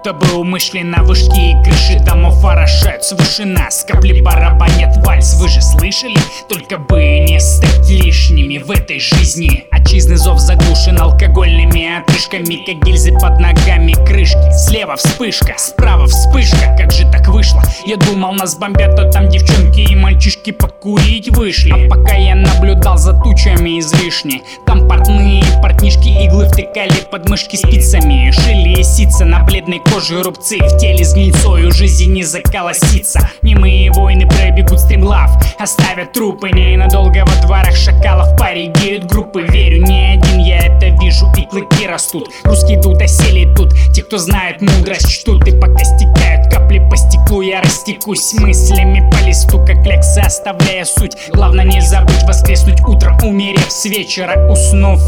Будто бы умышленно вышки и крыши домов орошают свыше нас. Капли барабанят вальс, вы же слышали? Только бы не стать лишними в этой жизни. Отчизны зов заглушен алкогольными отрыжками, как гильзы под ногами крышки. Слева вспышка, справа вспышка. Как же так вышло? Я думал, нас бомбят, а там девчонки и мальчишки покурить вышли. А пока я наблюдал за тучами излишне, там портные портнишки иглы втыкали под мышки спицами. Шили сица на бледной коже рубцы, в теле с гнильцою жизни не заколосится. Немые войны пробегут стремглав, оставят трупы ненадолго во дворах шакалов. Порегеют группы, верю, не один я это вижу, и клыки растут. Русские тут осели тут, те, кто знает мудрость, чтут. И пока стекают капли по стеклу, я растекусь мыслями по листу, как лекция, оставляя суть. Главное не забыть воскреснуть утром, умерев с вечера, уснув.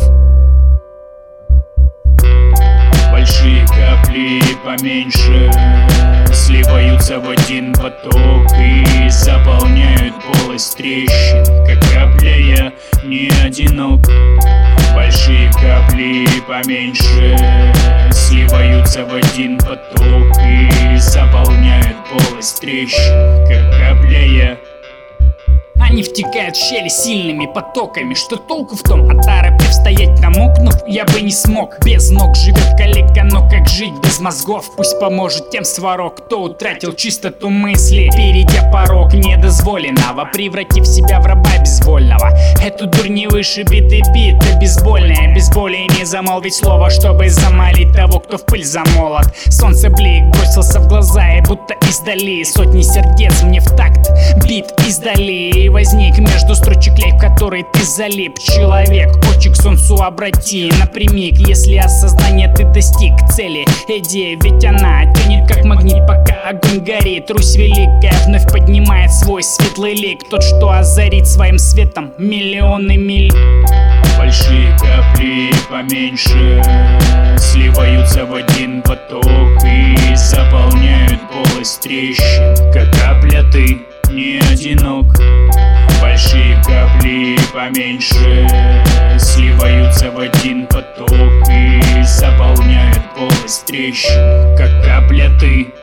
Большие капли поменьше сливаются в один поток и заполняют полость трещин. Как капля я не одинок. Большие капли поменьше сливаются в один поток и заполняют полость трещин. Как капля я. Они втекают в щели сильными потоками. Что толку в том, оторопев стоять намокнув? Я бы не смог. Без ног живет калека, но как жить без мозгов? Пусть поможет тем сварог, кто утратил чистоту мысли, перейдя порог недозволенного, превратив себя в раба безвольного. Эту дурь не вышибит и бит, обезбольное. Без боли не замолвить слово, чтобы замолить того, кто в пыль замолот. Солнце блик бросился в глаза, и будто издали сотни сердец мне в такт бит издали. И возник между строчек лей, в который ты залип. Человек, очи к солнцу обрати напрямик, если осознание ты достиг цели. Идея, ведь она тянет как магнит, пока огонь горит. Русь великая вновь поднимает свой светлый лик, тот, что озарит своим светом миллионы миль. Большие капли поменьше сливаются в один поток и заполняют полость трещин. Как капля ты не одинок. Большие капли поменьше сливаются в один поток и заполняют полость трещин. Как капля ты